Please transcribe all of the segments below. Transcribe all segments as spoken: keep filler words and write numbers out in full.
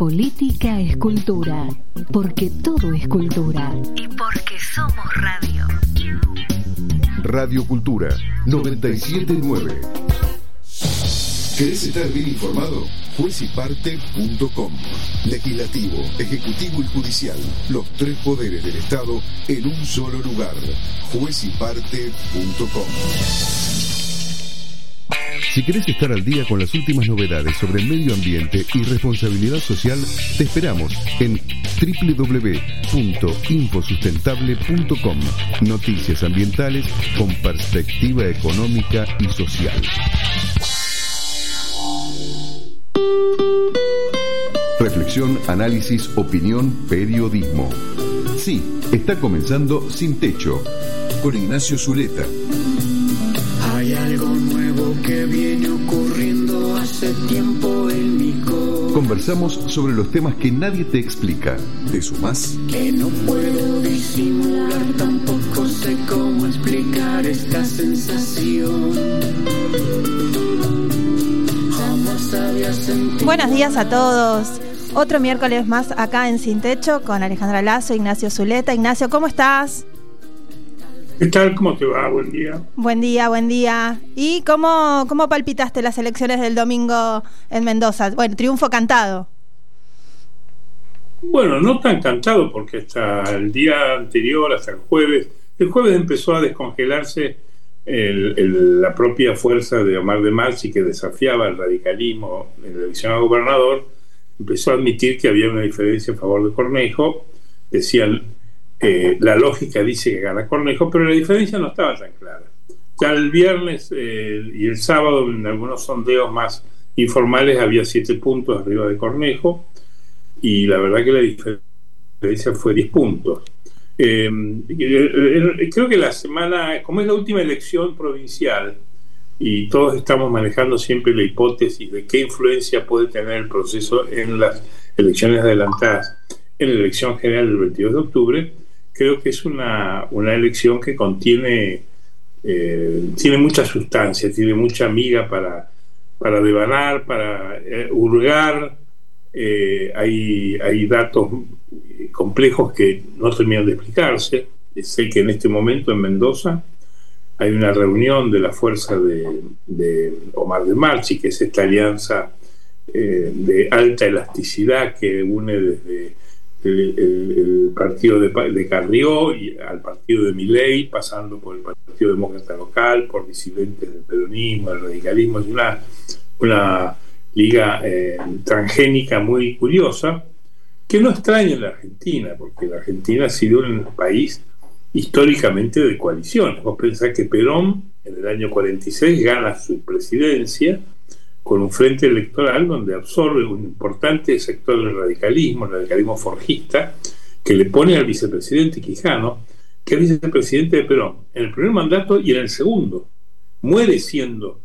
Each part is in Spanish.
política es cultura, porque todo es cultura y porque somos radio. Radio Cultura noventa y siete nueve. ¿Querés estar bien informado? juez y parte punto com. Legislativo, ejecutivo y judicial. Los tres poderes del Estado en un solo lugar. juez y parte punto com. Si querés estar al día con las últimas novedades sobre el medio ambiente y responsabilidad social, te esperamos en doble u doble u doble u punto infosustentable punto com. Noticias ambientales con perspectiva económica y social. Reflexión, análisis, opinión, periodismo. Sí, está comenzando Sin Techo, con Ignacio Zuleta. Hay algo nuevo que viene ocurriendo hace tiempo en mi corazón. Conversamos sobre los temas que nadie te explica. ¿Te sumás? Que no puedo disimular, tampoco sé cómo explicar esta sensación. Jamás había sentido. Buenos días a todos. Otro miércoles más acá en Sin Techo con Alejandra Lazo, Ignacio Zuleta. Ignacio, ¿cómo estás? ¿Qué tal? ¿Cómo te va? Buen día. Buen día, buen día. ¿Y cómo, cómo palpitaste las elecciones del domingo en Mendoza? Bueno, triunfo cantado. Bueno, no tan cantado porque hasta el día anterior, hasta el jueves, el jueves empezó a descongelarse el, el, la propia fuerza de Omar de Marchi, que desafiaba el radicalismo en la elección a gobernador. Empezó a admitir que había una diferencia en favor de Cornejo. Decían, eh, la lógica dice que gana Cornejo, pero la diferencia no estaba tan clara. Ya el viernes eh, y el sábado, en algunos sondeos más informales, había siete puntos arriba de Cornejo, y la verdad que la diferencia fue diez puntos. Eh, eh, creo que la semana, como es la última elección provincial, y todos estamos manejando siempre la hipótesis de qué influencia puede tener el proceso en las elecciones adelantadas en la elección general del veintidós de octubre, creo que es una, una elección que contiene eh, tiene mucha sustancia, tiene mucha miga para, para devanar, para eh, hurgar. Eh, hay, hay datos complejos que no terminan de explicarse. Sé que en este momento en Mendoza hay una reunión de la fuerza de, de Omar de Marchi, que es esta alianza eh, de alta elasticidad que une desde el, el, el partido de, de Carrió y al partido de Milei, pasando por el Partido Demócrata Local, por disidentes del peronismo, del radicalismo. Es una, una liga eh, transgénica muy curiosa, que no extraña en la Argentina, porque la Argentina ha sido un país históricamente de coaliciones. Vos pensás que Perón en el año cuarenta y seis gana su presidencia con un frente electoral donde absorbe un importante sector del radicalismo, el radicalismo forjista, que le pone al vicepresidente Quijano, que es vicepresidente de Perón en el primer mandato y en el segundo. Muere siendo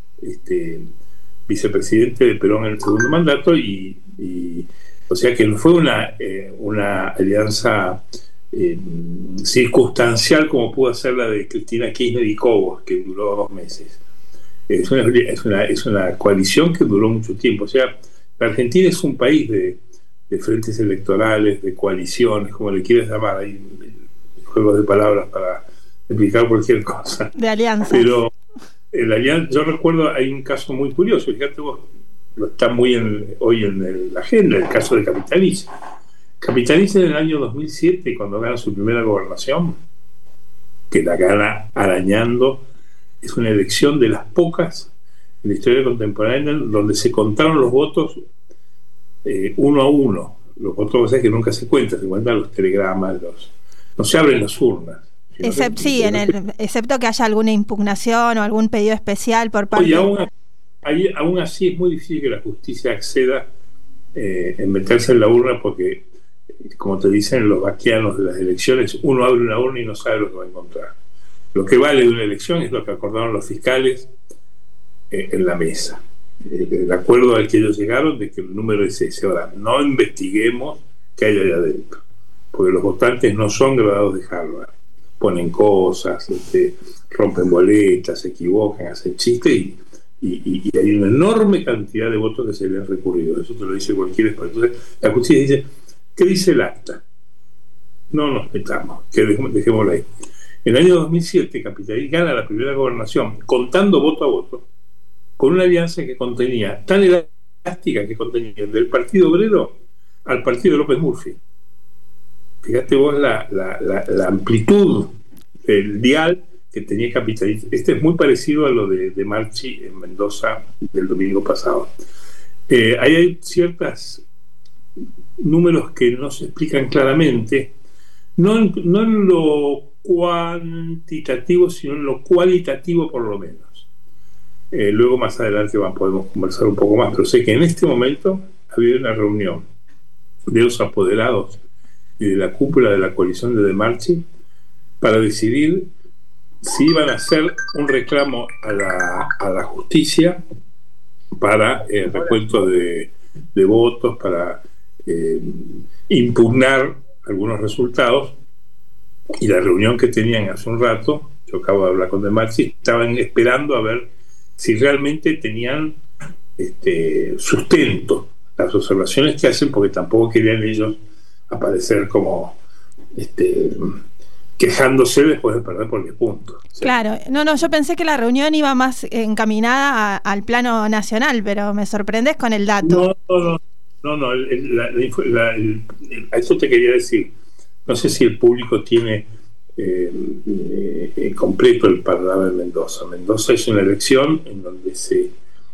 este, vicepresidente de Perón en el segundo mandato, y, y o sea que no fue una, eh, una alianza Eh, circunstancial como pudo ser la de Cristina Kirchner y Cobos, que duró dos meses. Es una, es una, es una coalición que duró mucho tiempo. O sea, la Argentina es un país de, de frentes electorales, de coaliciones, como le quieras llamar. Hay juegos de palabras para explicar cualquier cosa. De alianza. Pero el alianza, yo recuerdo, hay un caso muy curioso, fíjate vos, lo está muy en, hoy en el, la agenda, el caso de Capitanice. Capitanice en el año dos mil siete, cuando gana su primera gobernación, que la gana arañando, es una elección de las pocas en la historia contemporánea donde se contaron los votos eh, uno a uno. Los votos que nunca se cuentan, se cuentan los telegramas, los, no se abren las urnas. Except, sí, en el, excepto que haya alguna impugnación o algún pedido especial por parte... Oye, aún, hay, aún así es muy difícil que la justicia acceda eh, en meterse en la urna, porque, como te dicen los vaquianos de las elecciones, uno abre una urna y no sabe lo que va a encontrar. Lo que vale de una elección es lo que acordaron los fiscales eh, en la mesa. Eh, el acuerdo al que ellos llegaron de que el número es ese. Ahora, no investiguemos qué hay allá adentro, porque los votantes no son graduados de Harvard. Ponen cosas, este, rompen boletas, se equivocan, hacen chistes y, y, y, y hay una enorme cantidad de votos que se le han recurrido. Eso te lo dice cualquier experto. Entonces, la justicia dice, ¿qué dice el acta? No nos metamos, que dejémoslo ahí. En el año dos mil siete, Capitarí gana la primera gobernación, contando voto a voto, con una alianza que contenía, tan elástica que contenía del Partido Obrero al Partido de López Murphy. Fíjate vos la, la, la, la amplitud del dial que tenía Capitarí. Este es muy parecido a lo de, de Marchi en Mendoza del domingo pasado. Eh, ahí hay ciertos números que no se explican claramente, no en, no en lo cuantitativo, sino en lo cualitativo por lo menos. Eh, luego más adelante va, podemos conversar un poco más, pero sé que en este momento había una reunión de los apoderados y de la cúpula de la coalición de De Marchi para decidir si iban a hacer un reclamo a la, a la justicia para el recuento de, de votos, para eh, impugnar algunos resultados. Y la reunión que tenían hace un rato, yo acabo de hablar con De Marchi, estaban esperando a ver si realmente tenían este, sustento las observaciones que hacen, porque tampoco querían ellos aparecer como este, quejándose después de perder por diez puntos. ¿Sí? Claro, no, no, yo pensé que la reunión iba más encaminada a, al plano nacional, pero me sorprendes con el dato. No, no, no, no, no el, el, la, la, el, el, a eso te quería decir. No sé si el público tiene eh, eh, completo el panorama de Mendoza. Mendoza es una elección en donde se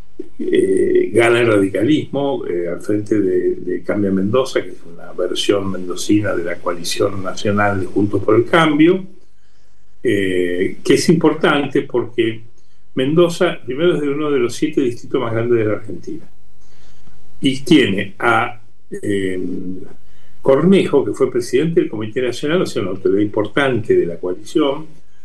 eh, gana el radicalismo eh, al frente de, de Cambia Mendoza, que es una versión mendocina de la coalición nacional de Juntos por el Cambio, eh, que es importante porque Mendoza, primero, es de uno de los siete distritos más grandes de la Argentina, y tiene a eh, Cornejo, que fue presidente del Comité Nacional, o sea, una autoridad importante de la coalición,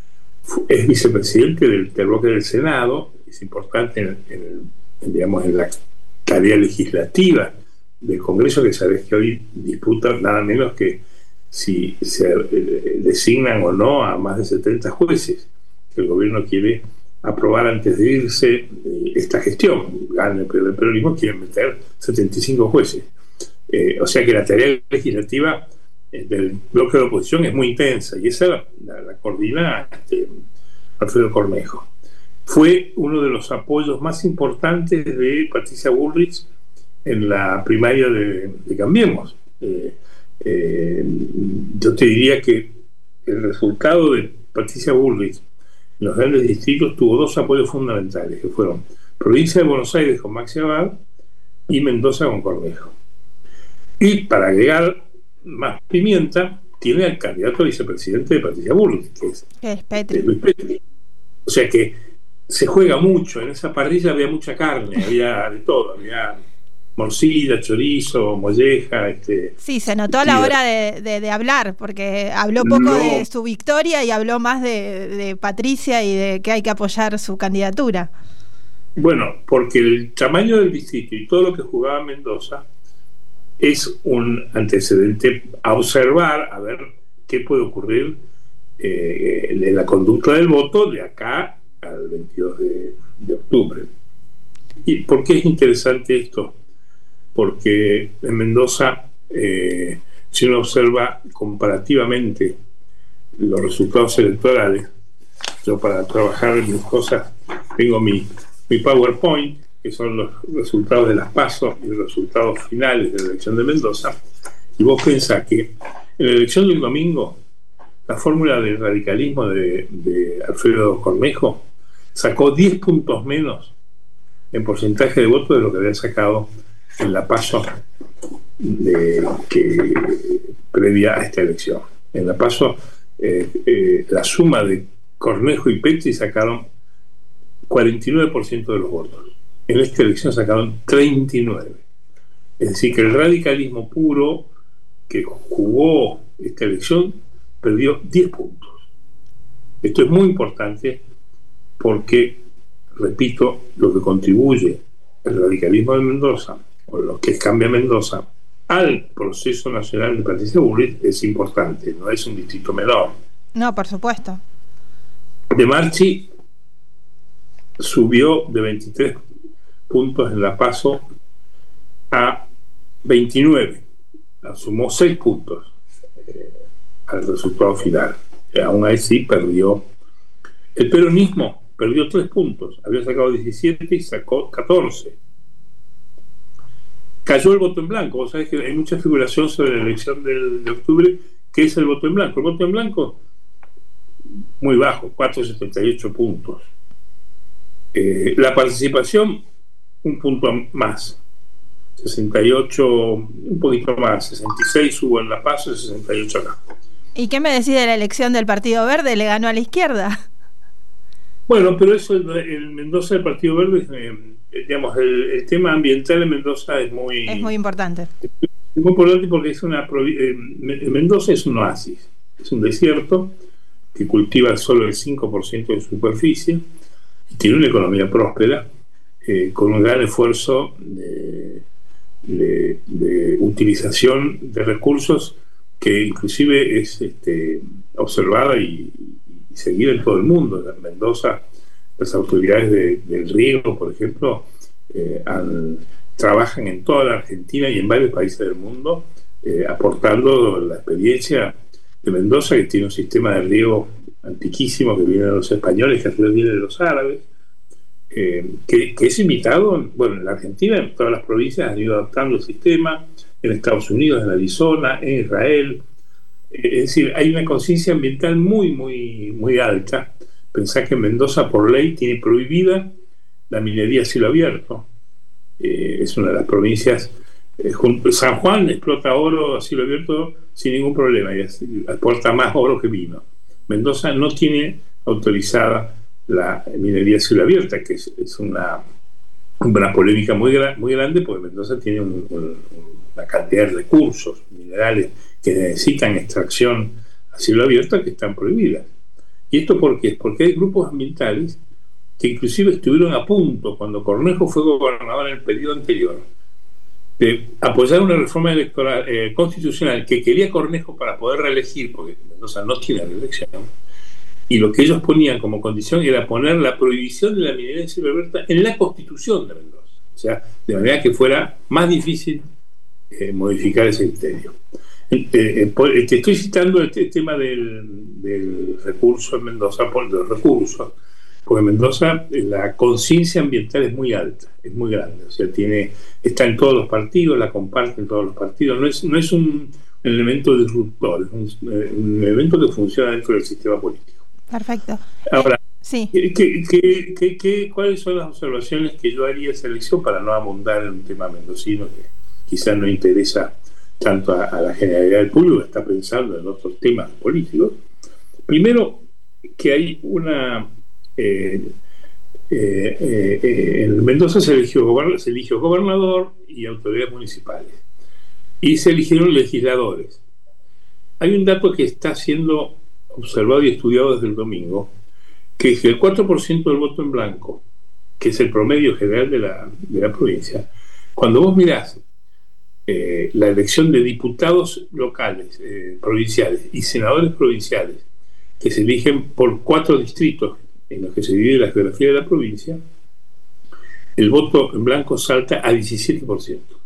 es vicepresidente del, del bloque del Senado, es importante en, en, el, en, digamos, en la tarea legislativa del Congreso, que sabes que hoy disputa nada menos que si se eh, designan o no a más de setenta jueces que el gobierno quiere aprobar antes de irse eh, esta gestión. Gana el peronismo, quieren meter setenta y cinco jueces. Eh, o sea que la tarea legislativa eh, del bloque de oposición es muy intensa, y esa la, la, la coordina este, Alfredo Cornejo. Fue uno de los apoyos más importantes de Patricia Bullrich en la primaria de, de Cambiemos. Eh, eh, yo te diría que el resultado de Patricia Bullrich en los grandes distritos tuvo dos apoyos fundamentales, que fueron Provincia de Buenos Aires con Maxi Abad y Mendoza con Cornejo. Y para agregar más pimienta, tiene al candidato a vicepresidente de Patricia Bullrich, que es, es Petri. Luis Petri. O sea que se juega mucho. En esa parrilla había mucha carne, había de todo, había morcilla, chorizo, molleja. Este, sí, se notó a la hora de, de, de hablar, porque habló poco no, de su victoria y habló más de, de Patricia y de que hay que apoyar su candidatura. Bueno, porque el tamaño del distrito y todo lo que jugaba Mendoza es un antecedente a observar, a ver qué puede ocurrir eh, en la conducta del voto de acá al veintidós de, de octubre. ¿Y por qué es interesante esto? Porque en Mendoza, eh, si uno observa comparativamente los resultados electorales, yo para trabajar en mis cosas tengo mi, mi PowerPoint, que son los resultados de las PASO y los resultados finales de la elección de Mendoza, y vos pensás que en la elección del domingo la fórmula del radicalismo de, de Alfredo Cornejo sacó diez puntos menos en porcentaje de votos de lo que había sacado en la PASO de, que, previa a esta elección. En la PASO eh, eh, la suma de Cornejo y Petri sacaron cuarenta y nueve por ciento de los votos. En esta elección sacaron treinta y nueve. Es decir, que el radicalismo puro que jugó esta elección perdió diez puntos. Esto es muy importante porque, repito, lo que contribuye el radicalismo de Mendoza, o lo que cambia Mendoza, al proceso nacional de Patricia Bullrich es importante, no es un distrito menor. No, por supuesto. De Marchi subió de veintitrés puntos en la PASO a veintinueve, sumó seis puntos eh, al resultado final. Eh, aún así perdió. El peronismo perdió tres puntos, había sacado diecisiete y sacó catorce. Cayó el voto en blanco. Vos sabés que hay mucha figuración sobre la elección del, de octubre, que es el voto en blanco. El voto en blanco, muy bajo, cuatro coma setenta y ocho puntos. Eh, la participación, un punto más, sesenta y ocho, un poquito más, sesenta y seis hubo en La Paz y sesenta y ocho acá. ¿Y qué me decís de la elección del Partido Verde? ¿Le ganó a la izquierda? Bueno, pero eso, el, el Mendoza del Partido Verde, eh, digamos, el, el tema ambiental en Mendoza es muy... Es muy importante. Es muy importante porque es una... Eh, Mendoza es un oasis, es un desierto que cultiva solo el cinco por ciento de superficie y tiene una economía próspera, eh, con un gran esfuerzo de, de, de utilización de recursos que inclusive es este, observada y, y seguida en todo el mundo. En Mendoza, las autoridades de, del riego, por ejemplo, eh, han, trabajan en toda la Argentina y en varios países del mundo, eh, aportando la experiencia de Mendoza, que tiene un sistema de riego antiquísimo que viene de los españoles, que después viene de los árabes, eh, que, que es imitado, bueno, en la Argentina, en todas las provincias han ido adaptando el sistema, en Estados Unidos, en Arizona, en Israel. Eh, es decir, hay una conciencia ambiental muy, muy, muy alta. Pensá que Mendoza, por ley, tiene prohibida la minería a cielo abierto. Eh, es una de las provincias. Eh, San Juan explota oro a cielo abierto sin ningún problema y aporta más oro que vino. Mendoza no tiene autorizada la minería a cielo abierta, que es, es una, una polémica muy, gra- muy grande, porque Mendoza tiene un, un, una cantidad de recursos minerales que necesitan extracción a cielo abierto que están prohibidas. ¿Y esto por qué? Porque hay grupos ambientales que inclusive estuvieron a punto, cuando Cornejo fue gobernador en el periodo anterior, de apoyar una reforma electoral eh, constitucional que quería Cornejo para poder reelegir, porque Mendoza no tiene reelección, y lo que ellos ponían como condición era poner la prohibición de la minería en cielo abierto en la Constitución de Mendoza, o sea, de manera que fuera más difícil eh, modificar ese criterio. Eh, eh, por, eh, te estoy citando el, el tema del, del recurso en Mendoza, por los recursos, porque en Mendoza la conciencia ambiental es muy alta, es muy grande, o sea, tiene, está en todos los partidos, la comparten todos los partidos, no es, no es un elemento disruptor, es un, un elemento que funciona dentro del sistema político. Perfecto. Ahora, sí. ¿qué, qué, qué, qué, ¿cuáles son las observaciones que yo haría esa elección para no abundar en un tema mendocino que quizás no interesa tanto a, a la generalidad del público, que está pensando en otros temas políticos? Primero, que hay una... Eh, eh, eh, eh, en Mendoza se eligió, gobern- se eligió gobernador y autoridades municipales y se eligieron legisladores. Hay un dato que está siendo observado y estudiado desde el domingo, que es que el cuatro por ciento del voto en blanco, que es el promedio general de la, de la provincia, cuando vos mirás eh, la elección de diputados locales, eh, provinciales y senadores provinciales, que se eligen por cuatro distritos en los que se divide la geografía de la provincia, el voto en blanco salta a diecisiete por ciento.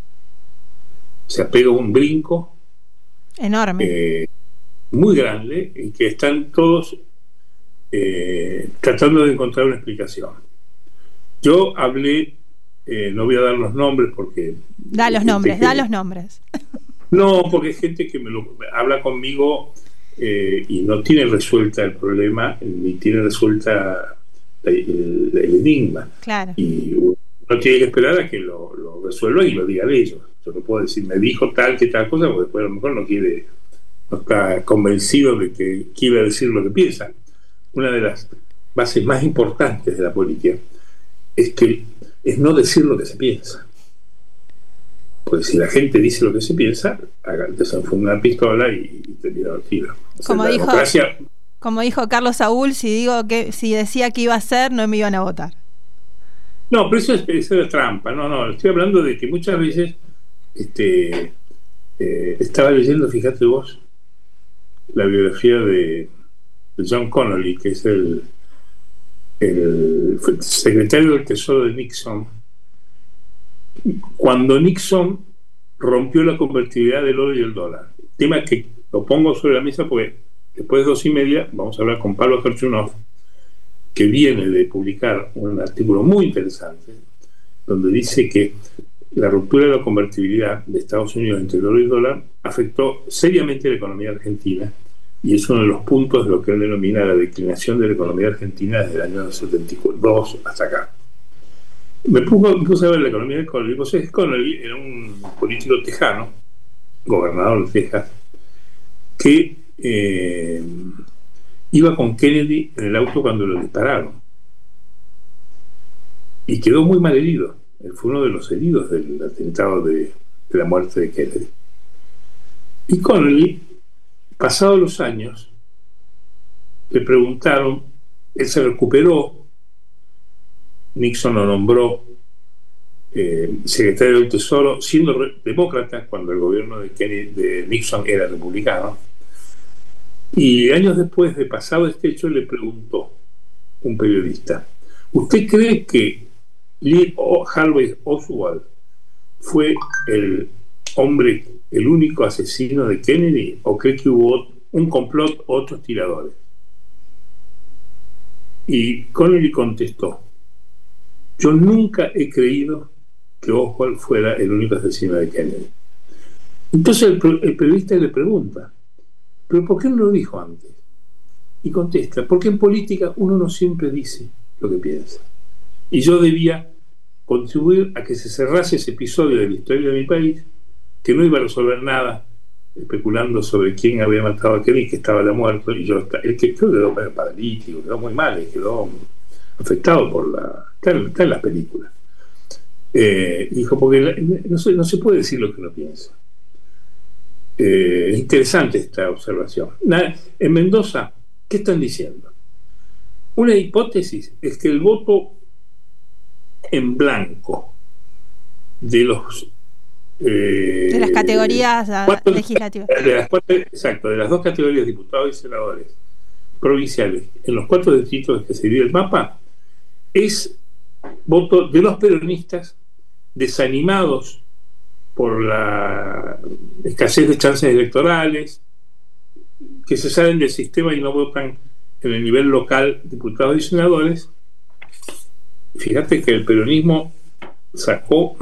O sea, pega un brinco enorme, eh, muy grande, y que están todos eh, tratando de encontrar una explicación. Yo hablé, eh, no voy a dar los nombres porque... Da los nombres, que, da los nombres. No, porque hay gente que me lo habla conmigo eh, y no tiene resuelta el problema, ni tiene resuelta el, el, el enigma. Claro. Y uno tiene que esperar a que lo, lo resuelvan y lo digan ellos. Yo no puedo decir, me dijo tal que tal cosa, porque después a lo mejor no quiere, no está convencido de que quiere decir lo que piensa. Una de las bases más importantes de la política es que es no decir lo que se piensa. Pues si la gente dice lo que se piensa, desenfunda una pistola y, y te tira el tiro. O sea, como dijo, democracia... como dijo Carlos Saúl, si digo que si decía que iba a hacer, no me iban a votar. No, pero eso es, eso es trampa. No, no, estoy hablando de que muchas veces este, eh, estaba leyendo, fíjate vos, la biografía de, de John Connolly, que es el el secretario del Tesoro de Nixon, cuando Nixon rompió la convertibilidad del oro y el dólar. Tema que lo pongo sobre la mesa porque después de dos y media vamos a hablar con Pablo Gerchunov, que viene de publicar un artículo muy interesante donde dice que la ruptura de la convertibilidad de Estados Unidos entre el oro y el dólar afectó seriamente la economía argentina, y es uno de los puntos de lo que él denomina la declinación de la economía argentina desde el año setenta y dos hasta acá. Me puse, me puse a ver la economía de Connolly. José Connolly era un político tejano, gobernador de Texas, que eh, iba con Kennedy en el auto cuando lo dispararon y quedó muy mal herido. Él fue uno de los heridos del atentado de, de la muerte de Kennedy. Y Connolly, pasados los años, le preguntaron, él se recuperó, Nixon lo nombró eh, secretario del Tesoro, siendo re- demócrata cuando el gobierno de, Kennedy, de Nixon era republicano. Y años después de pasado este hecho, le preguntó un periodista: ¿usted cree que Lee Harvey Oswald fue el hombre, el único asesino de Kennedy, o cree que hubo un complot, otros tiradores? Y Connolly contestó: yo nunca he creído que Oswald fuera el único asesino de Kennedy. Entonces el, el periodista le pregunta: ¿pero por qué no lo dijo antes? Y contesta: porque en política uno no siempre dice lo que piensa. Y yo debía contribuir a que se cerrase ese episodio de la historia de mi país, que no iba a resolver nada especulando sobre quién había matado a Kennedy, que estaba ya muerto, y yo, el que quedó paralítico, quedó muy mal, quedó afectado por la... Está en, está en las películas. Eh, dijo, porque la, no, se, no se puede decir lo que uno piensa. Eh, es interesante esta observación. En Mendoza, ¿qué están diciendo? Una hipótesis es que el voto en blanco de los eh, de las categorías cuatro, legislativas de las cuatro, exacto, de las dos categorías, diputados y senadores provinciales, en los cuatro distritos que se divide el mapa, es voto de los peronistas desanimados por la escasez de chances electorales, que se salen del sistema y no votan en el nivel local diputados y senadores. Fíjate que el peronismo sacó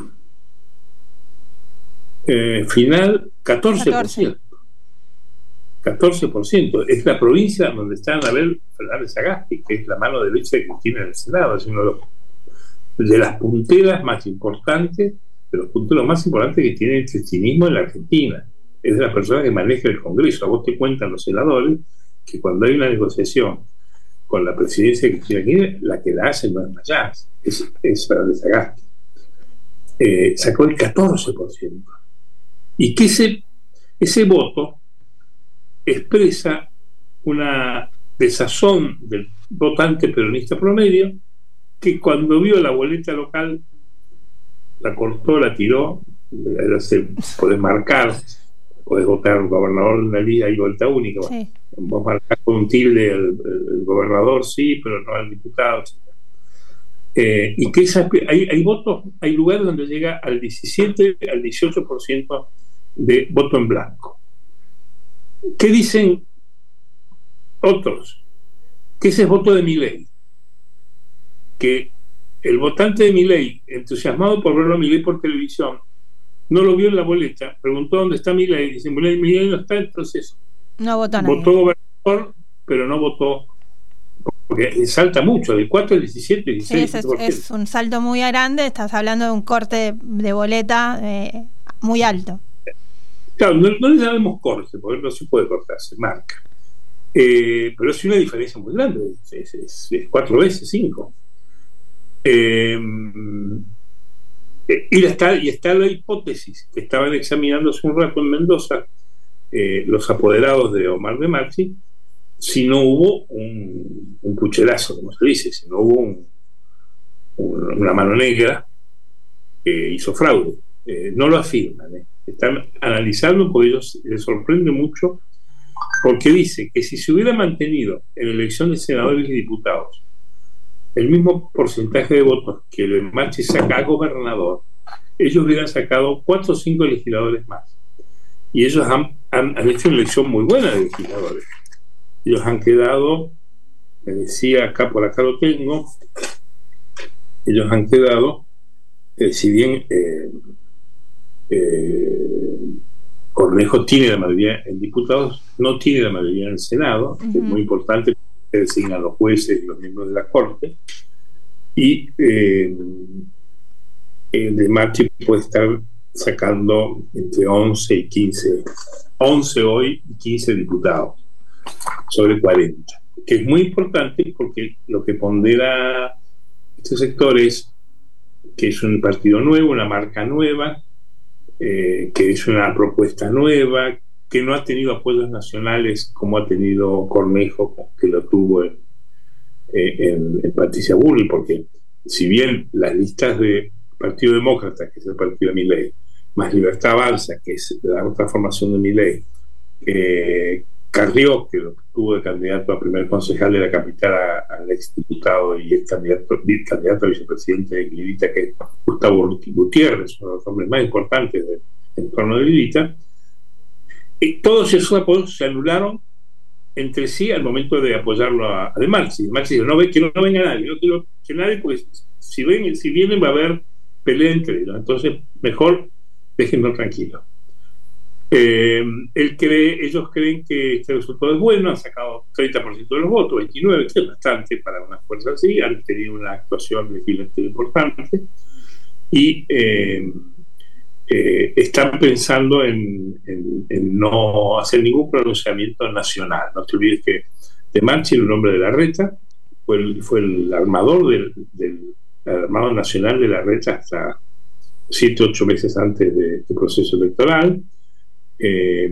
eh, final catorce por ciento. catorce por ciento. Es la provincia donde está Anabel Fernández Sagasti, que es la mano derecha de Cristina en el Senado. Es uno de, los, de las punteras más importantes, de los punteros más importantes que tiene el cristianismo en la Argentina. Es de las personas que maneja el Congreso. A vos te cuentan los senadores que cuando hay una negociación con la presidencia de Cristina Kirchner, la que la hace no es Mayans, es, es Fernández Sagasti. Eh, sacó el catorce por ciento. Y que ese, ese voto expresa una desazón del votante peronista promedio, que cuando vio la boleta local la cortó, la tiró. Se podés marcar, podés votar gobernador de una liga y vuelta única. Sí. Vos marcás con un tilde el, el gobernador, sí, pero no al diputado. Eh, y que esa, hay, hay votos, hay lugares donde llega al diecisiete, al dieciocho por ciento de voto en blanco. ¿Qué dicen otros? Que ese es voto de Milei, que el votante de Milei, entusiasmado por verlo a Milei por televisión, no lo vio en la boleta, preguntó dónde está Milei, dice Milei, Milei no está, entonces no votó, votó gobernador, pero no votó, porque salta mucho, del cuatro al diecisiete, dieciséis. Sí, es, es un salto muy grande, estás hablando de un corte de boleta eh, muy alto. Claro, no, no le llamemos corte, porque no se puede cortar, se marca. Eh, pero es una diferencia muy grande, es, es, es cuatro veces, cinco. Eh, y, está, y está la hipótesis que estaban examinando hace un rato en Mendoza eh, los apoderados de Omar de Marchi, si no hubo un, un pucherazo, como se dice, si no hubo un, un, una mano negra que hizo fraude. Eh, no lo afirman, eh. Están analizando porque ellos les sorprende mucho, porque dice que si se hubiera mantenido en la elección de senadores y diputados el mismo porcentaje de votos que De Marchi saca a gobernador, ellos hubieran sacado cuatro o cinco legisladores más. Y ellos han, han, han hecho una elección muy buena de legisladores. Ellos han quedado, me decía acá, por acá lo tengo, ellos han quedado, eh, si bien eh, eh, Cornejo tiene la mayoría en diputados, no tiene la mayoría en el Senado, uh-huh. que es muy importante, que designan los jueces y los miembros de la Corte, y eh, eh, De Marchi puede estar sacando entre once y quince, once hoy y quince diputados, sobre cuarenta, que es muy importante porque lo que pondera este sector es que es un partido nuevo, una marca nueva, eh, que es una propuesta nueva, que no ha tenido apoyos nacionales como ha tenido Cornejo, que lo tuvo en, en, en Patricia Bullrich, porque si bien las listas de Partido Demócrata, que es el partido de Milei, más Libertad Avanza, que es la otra formación de Milei, eh, Carrió, que lo tuvo de candidato a primer concejal de la capital al exdiputado y ex candidato, candidato a vicepresidente de Lilita, que es Gustavo Gutiérrez, uno de los hombres más importantes del entorno de Lilita. Y todos esos apoyos se anularon entre sí al momento de apoyarlo a, a De Marchi. De Marchi dijo, no, ve, que no, no venga nadie, no quiero que nadie, porque si, ven, si vienen va a haber pelea entre ellos, entonces mejor déjenlo tranquilo. Eh, él cree, ellos creen que este resultado es bueno, han sacado treinta por ciento de los votos, veintinueve, que es bastante para una fuerza así, han tenido una actuación legislativa importante y eh, eh, están pensando en, en, en no hacer ningún pronunciamiento nacional. No te olvides que De Marchi era un hombre de Larreta, fue el, fue el armador del, del el armado nacional de Larreta hasta siete, ocho meses antes del de proceso electoral. Eh,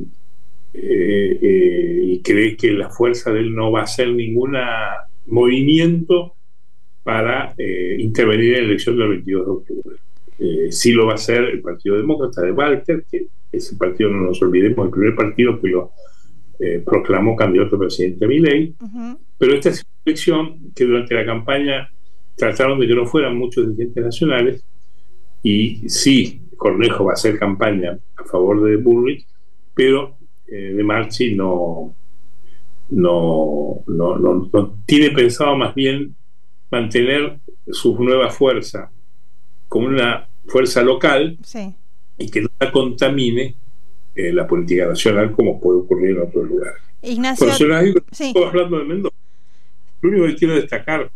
eh, eh, y cree que la fuerza de él no va a hacer ningún movimiento para eh, intervenir en la elección del veintidós de octubre. Eh, sí lo va a hacer el Partido Demócrata de Walter, que ese partido, no nos olvidemos, el primer partido que lo eh, proclamó candidato a presidente Milei. Uh-huh. Pero esta es una elección que durante la campaña trataron de que no fueran muchos dirigentes nacionales, y sí, Cornejo va a hacer campaña a favor de Bullrich, pero eh, De Marchi no, no, no, no, no tiene pensado más bien mantener su nueva fuerza como una fuerza local, sí, y que no la contamine eh, la política nacional como puede ocurrir en otros lugares. Ignacio, pero si no, sí. Estoy hablando de Mendoza. Lo único que quiero destacar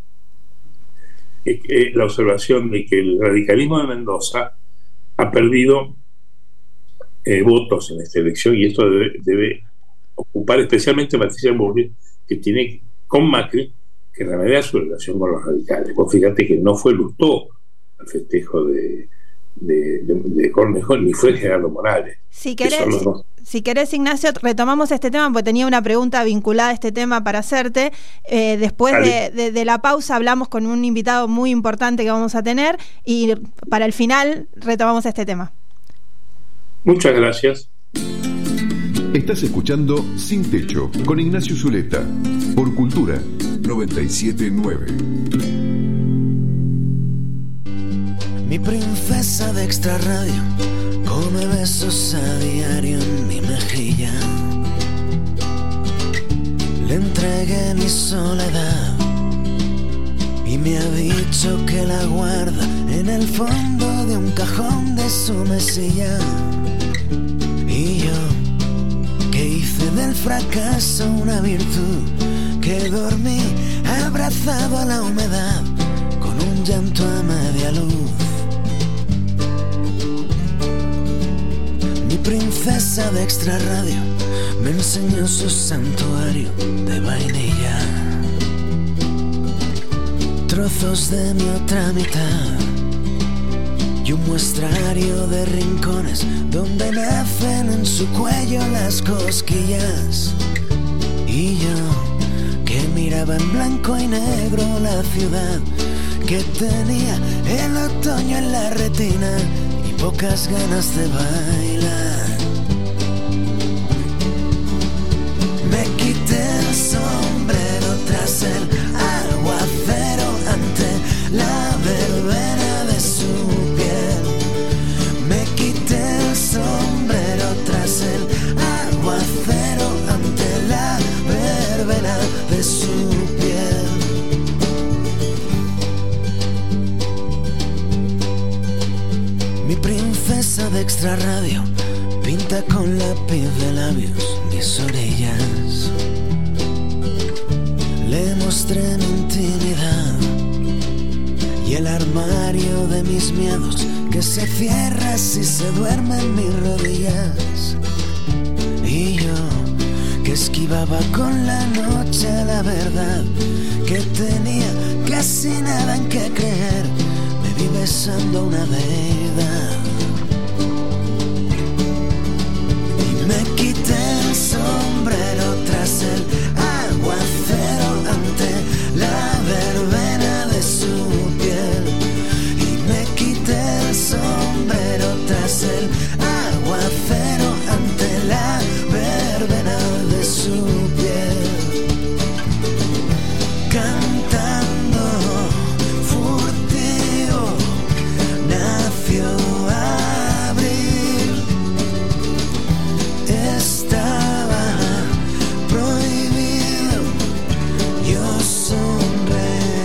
es eh, la observación de que el radicalismo de Mendoza ha perdido eh, votos en esta elección, y esto debe, debe ocupar especialmente a Patricia Bullrich, que tiene con Macri que remediar su relación con los radicales. Pues fíjate que no fue Lustó al festejo de, de, de, de Cornejo, ni fue Gerardo Morales. Si querés, si querés, Ignacio, retomamos este tema, porque tenía una pregunta vinculada a este tema para hacerte. Eh, después de, de, de la pausa hablamos con un invitado muy importante que vamos a tener, y para el final retomamos este tema. Muchas gracias. Estás escuchando Sin Techo con Ignacio Zuleta por Cultura noventa y siete nueve. Mi princesa de Extra Radio come besos a diario en mi mejilla. Le entregué mi soledad y me ha dicho que la guarda en el fondo de un cajón de su mesilla. Y yo, que hice del fracaso una virtud, que dormí abrazado a la humedad con un llanto a media luz. Mi princesa de Extra Radio me enseñó su santuario de vainilla, trozos de mi otra mitad y un muestrario de rincones donde nacen en su cuello las cosquillas. Y yo, que miraba en blanco y negro la ciudad, que tenía el otoño en la retina y pocas ganas de bailar. Me quité el sombrero tras el aguacero mesa de Extra Radio pinta con lápiz de labios mis orillas. Le mostré mi intimidad y el armario de mis miedos que se cierra si se duerme en mis rodillas. Y yo que esquivaba con la noche la verdad, que tenía casi nada en que creer, me vi besando una deidad. Y me quité el sombrero tras el aguacero ante la verbena de su piel. Y me quité el sombrero tras el aguacero ante la verbena de su piel. Cantando furtivo nació abril. Estaba prohibido, yo sonreí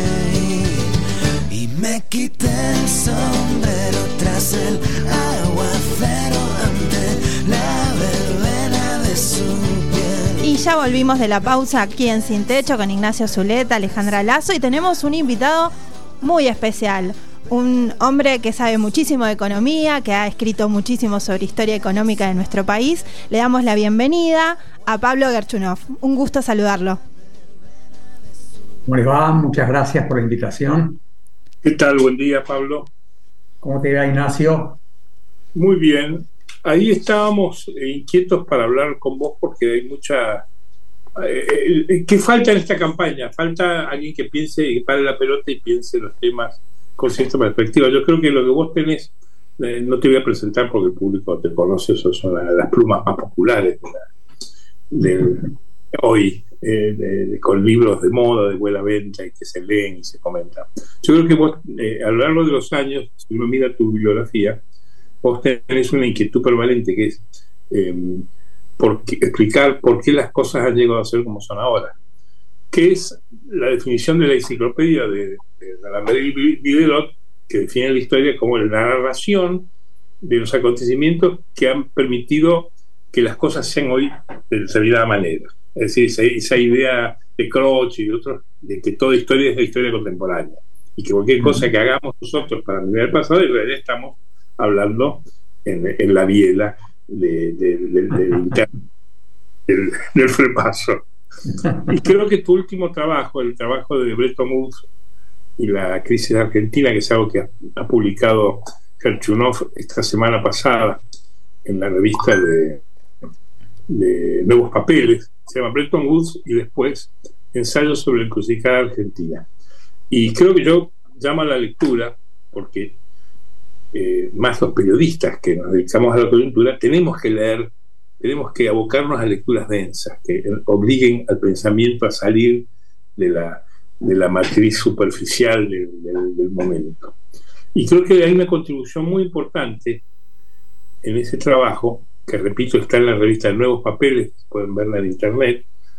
y me quité el sombrero tras el aguacero ante la verbena de su piel. Y ya volvimos de la pausa aquí en Sin Techo con Ignacio Zuleta, Alejandra Lazo, y tenemos un invitado muy especial. Un hombre que sabe muchísimo de economía, que ha escrito muchísimo sobre historia económica de nuestro país. Le damos la bienvenida a Pablo Gerchunov. Un gusto saludarlo. ¿Cómo les va? Muchas gracias por la invitación. ¿Qué tal? Buen día, Pablo. ¿Cómo te va, Ignacio? Muy bien. Ahí estábamos inquietos para hablar con vos porque hay mucha... Eh, ¿Qué falta en esta campaña? Falta alguien que piense, que pare la pelota y piense los temas con cierta perspectiva. Yo creo que lo que vos tenés, eh, no te voy a presentar porque el público te conoce, eso son las, las plumas más populares de, la, de hoy, eh, de, de, con libros de moda, de buena venta y que se leen y se comentan. Yo creo que vos, eh, a lo largo de los años, si uno mira tu bibliografía, vos tenés una inquietud permanente que es eh, por qué, explicar por qué las cosas han llegado a ser como son ahora. ¿Qué es la definición de la enciclopedia de, de D'Alembert-Viderot, que define la historia como la narración de los acontecimientos que han permitido que las cosas sean hoy de determinada manera? Es decir, esa, esa idea de Croce y de otros, de que toda historia es la historia contemporánea y que cualquier cosa que hagamos nosotros para mirar el pasado, en realidad estamos hablando en, en la biela de, de, de, de, de, del, del frepaso. Y creo que tu último trabajo, el trabajo de Bretton Woods y la crisis de Argentina, que es algo que ha, ha publicado Gerchunov esta semana pasada en la revista de, de Nuevos Papeles, se llama Bretton Woods y después Ensayos sobre la encrucijada argentina. Y creo que yo llamo a la lectura porque eh, más los periodistas que nos dedicamos a la coyuntura tenemos que leer, tenemos que abocarnos a lecturas densas que obliguen al pensamiento a salir de la, de la matriz superficial del, del, del momento. Y creo que hay una contribución muy importante en ese trabajo, que repito, está en la revista de Nuevos Papeles, pueden verla en internet.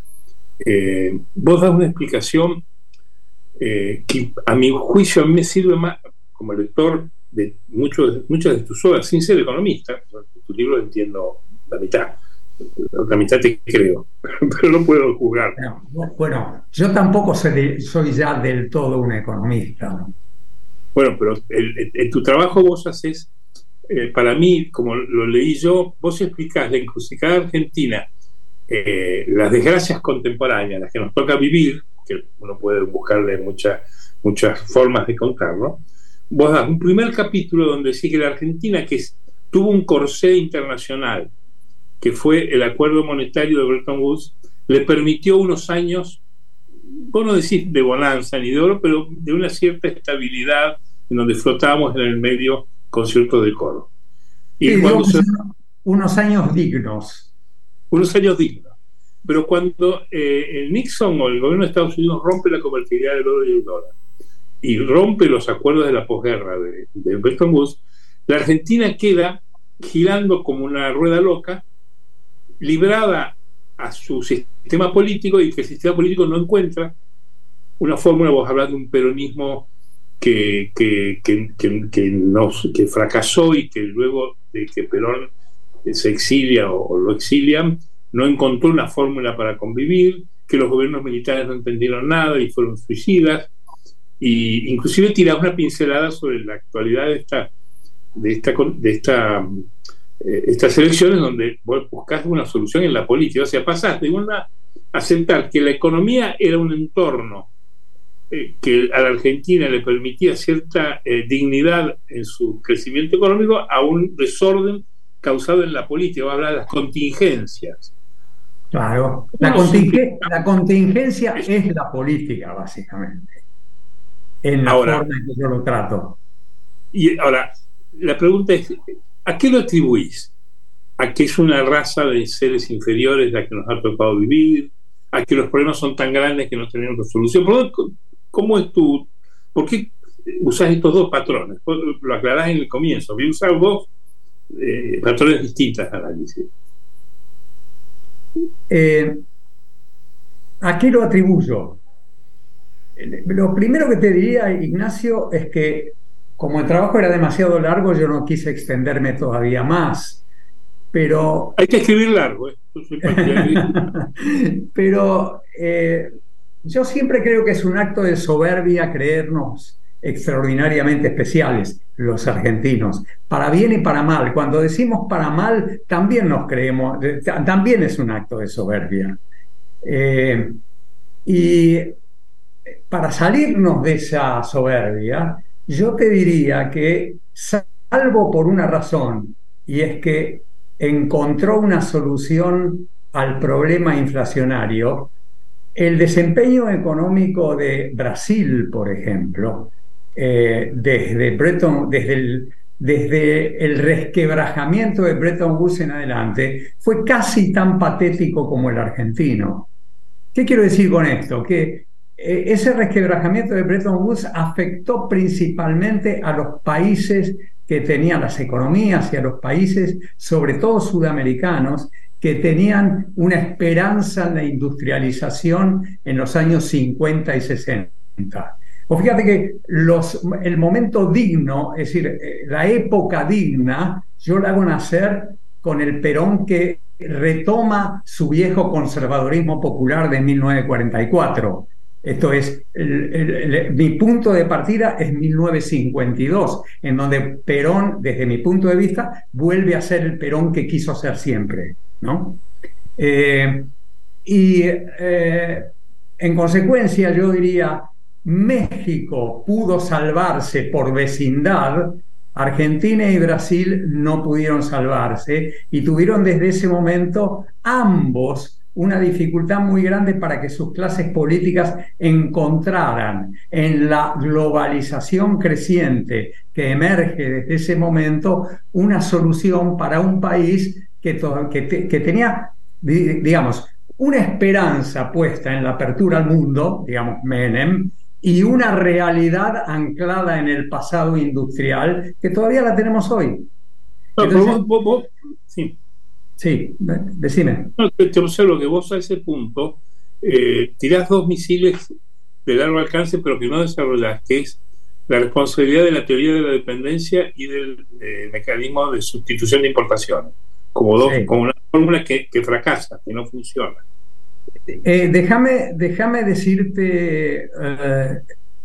Eh, vos das una explicación eh, que a mi juicio a mí me sirve más como lector de muchos, muchas de tus obras, sin ser economista. Tu libro entiendo la mitad, la otra mitad te creo, pero no puedo juzgar. Bueno, bueno, yo tampoco soy, soy ya del todo un economista. Bueno, pero en tu trabajo vos haces, eh, para mí, como lo leí yo, vos explicás la encrucijada argentina, eh, las desgracias contemporáneas, las que nos toca vivir, que uno puede buscarle muchas muchas formas de contarlo. Vos das un primer capítulo donde decís que la Argentina, que es, tuvo un corsé internacional, que fue el acuerdo monetario de Bretton Woods, le permitió unos años, vos no decís de bonanza ni de oro, pero de una cierta estabilidad en donde flotábamos en el medio con cierto decoro. Y sí, cuando se, unos años dignos. Unos años dignos. Pero cuando eh, el Nixon o el gobierno de Estados Unidos rompe la convertibilidad del oro y el dólar y rompe los acuerdos de la posguerra de, de Bretton Woods, la Argentina queda girando como una rueda loca, librada a su sistema político, y que el sistema político no encuentra una fórmula. Vos hablas de un peronismo que, que, que, que, que, nos, que fracasó y que luego de que Perón se exilia o, o lo exilian, no encontró una fórmula para convivir, que los gobiernos militares no entendieron nada y fueron suicidas, y inclusive tiraba una pincelada sobre la actualidad de esta de esta de esta eh, estas elecciones, donde vos buscás una solución en la política. O sea, pasaste de una aceptar que la economía era un entorno eh, que a la Argentina le permitía cierta eh, dignidad en su crecimiento económico, a un desorden causado en la política. Va a hablar de las contingencias. Claro, la, continge la contingencia es la política, básicamente, en la ahora, forma en que yo lo trato. Y ahora, la pregunta es, ¿a qué lo atribuís? ¿A que es una raza de seres inferiores la que nos ha tocado vivir? ¿A que los problemas son tan grandes que no tenemos resolución? ¿Cómo es tu...? ¿Por qué usás estos dos patrones? Lo aclarás en el comienzo. Voy a usar dos eh, patrones distintos de análisis. Eh, ¿A qué lo atribuyo? Lo primero que te diría, Ignacio, es que como el trabajo era demasiado largo, yo no quise extenderme todavía más. Pero hay que escribir largo, ¿eh? Pero eh, yo siempre creo que es un acto de soberbia creernos extraordinariamente especiales los argentinos, para bien y para mal. Cuando decimos para mal, también nos creemos, también es un acto de soberbia. Eh, y para salirnos de esa soberbia, yo te diría que, salvo por una razón, y es que encontró una solución al problema inflacionario, el desempeño económico de Brasil, por ejemplo, eh, desde Bretton, desde el, desde el resquebrajamiento de Bretton Woods en adelante, fue casi tan patético como el argentino. ¿Qué quiero decir con esto? Que eh, ese resquebrajamiento de Bretton Woods afectó principalmente a los países que tenían las economías y a los países, sobre todo sudamericanos, que tenían una esperanza en la industrialización en los años cincuenta y sesenta. O fíjate que los, el momento digno, es decir, la época digna, yo la hago nacer con el Perón, que retoma su viejo conservadorismo popular de mil novecientos cuarenta y cuatro. Esto es, el, el, el, mi punto de partida es mil novecientos cincuenta y dos, en donde Perón, desde mi punto de vista, vuelve a ser el Perón que quiso ser siempre, ¿no? Eh, y eh, en consecuencia, yo diría, México pudo salvarse por vecindad, Argentina y Brasil no pudieron salvarse, y tuvieron desde ese momento ambos una dificultad muy grande para que sus clases políticas encontraran en la globalización creciente que emerge desde ese momento una solución para un país que, to- que, te- que tenía, di- digamos, una esperanza puesta en la apertura al mundo, digamos, Menem, y una realidad anclada en el pasado industrial que todavía la tenemos hoy. No, Entonces, vos, vos, vos, sí. Sí, decime. No, te, te observo que vos a ese punto eh, tirás dos misiles de largo alcance, pero que no desarrollás, que es la responsabilidad de la teoría de la dependencia y del eh, mecanismo de sustitución de importaciones, como, dos, sí. como una fórmula que, que fracasa, que no funciona. Eh, déjame, déjame decirte eh,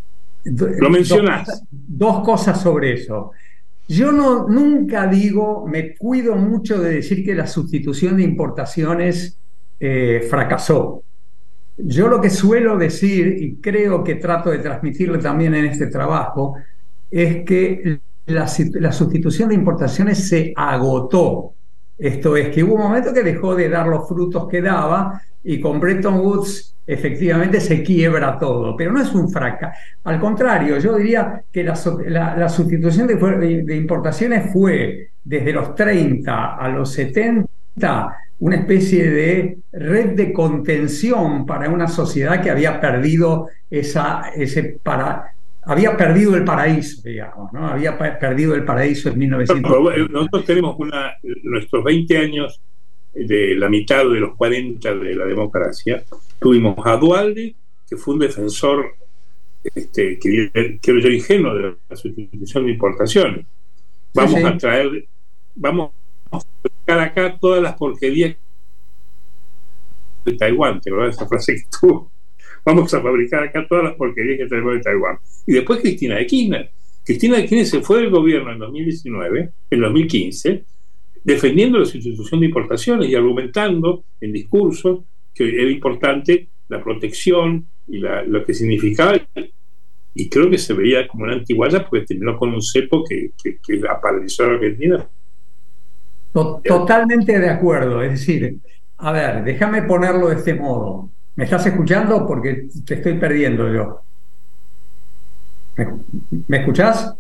lo mencionás. Dos, dos cosas sobre eso. Yo no, nunca digo, me cuido mucho de decir que la sustitución de importaciones eh, fracasó. Yo lo que suelo decir, y creo que trato de transmitirlo también en este trabajo, es que la, la sustitución de importaciones se agotó. Esto es, que hubo un momento que dejó de dar los frutos que daba, y con Bretton Woods efectivamente se quiebra todo, pero no es un fracaso. Al contrario, yo diría que la, la, la sustitución de, de importaciones fue desde los treinta a los setenta una especie de red de contención para una sociedad que había perdido esa, ese para, había perdido el paraíso, digamos, ¿no? Había perdido el paraíso en mil novecientos. Nosotros tenemos una, nuestros veinte años de la mitad de los cuarenta de la democracia. Tuvimos a Duhalde, que fue un defensor este, que quiero yo ingenuo de la sustitución de importaciones. Vamos sí, sí. a traer, vamos a sacar acá todas las porquerías de Taiwán, ¿te acuerdas esa frase que tuvo? Vamos a fabricar acá todas las porquerías que traemos de Taiwán. Y después Cristina de Kirchner. Cristina de Kirchner se fue del gobierno en dos mil diecinueve, en dos mil quince, defendiendo la sustitución de importaciones y argumentando en discursos que era importante la protección y la, lo que significaba, y creo que se veía como una antiguaya porque terminó con un cepo que, que, que paralizó a la Argentina. Totalmente de acuerdo, es decir, a ver, déjame ponerlo de este modo. ¿Me estás escuchando? Porque te estoy perdiendo yo. ¿Me, ¿me escuchás?